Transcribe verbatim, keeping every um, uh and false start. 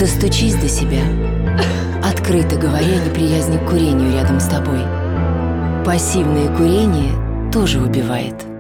Достучись до себя, открыто говоря неприязни к курению рядом с тобой. Пассивное курение тоже убивает.